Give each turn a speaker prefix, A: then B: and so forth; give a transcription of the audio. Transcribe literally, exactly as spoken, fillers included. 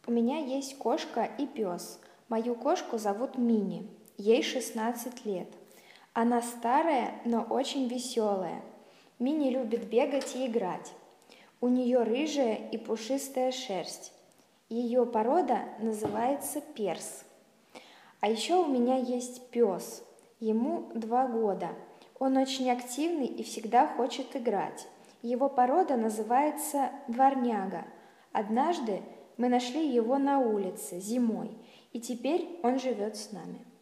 A: У меня есть кошка и пес. Мою кошку зовут Мини. Ей шестнадцать лет. Она старая, но очень веселая. Мини любит бегать и играть. У нее рыжая и пушистая шерсть. Ее порода называется перс. А еще у меня есть пес. Ему два года. Он очень активный и всегда хочет играть. Его порода называется дворняга. Однажды мы нашли его на улице зимой, и теперь он живет с нами.